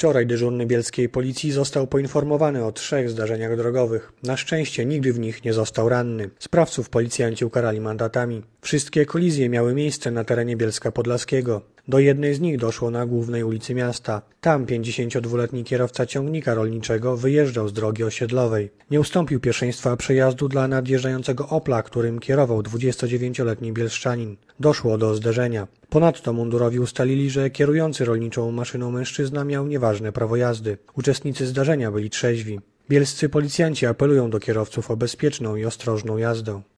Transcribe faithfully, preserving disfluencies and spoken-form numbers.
Wczoraj dyżurny bielskiej policji został poinformowany o trzech zdarzeniach drogowych. Na szczęście nigdy w nich nie został ranny. Sprawców policjanci ukarali mandatami. Wszystkie kolizje miały miejsce na terenie Bielska Podlaskiego. Do jednej z nich doszło na głównej ulicy miasta. Tam pięćdziesięciodwuletni kierowca ciągnika rolniczego wyjeżdżał z drogi osiedlowej. Nie ustąpił pierwszeństwa przejazdu dla nadjeżdżającego Opla, którym kierował dwudziestodziewięcioletni bielszczanin. Doszło do zderzenia. Ponadto mundurowi ustalili, że kierujący rolniczą maszyną mężczyzna miał nieważne prawo jazdy. Uczestnicy zdarzenia byli trzeźwi. Bielscy policjanci apelują do kierowców o bezpieczną i ostrożną jazdę.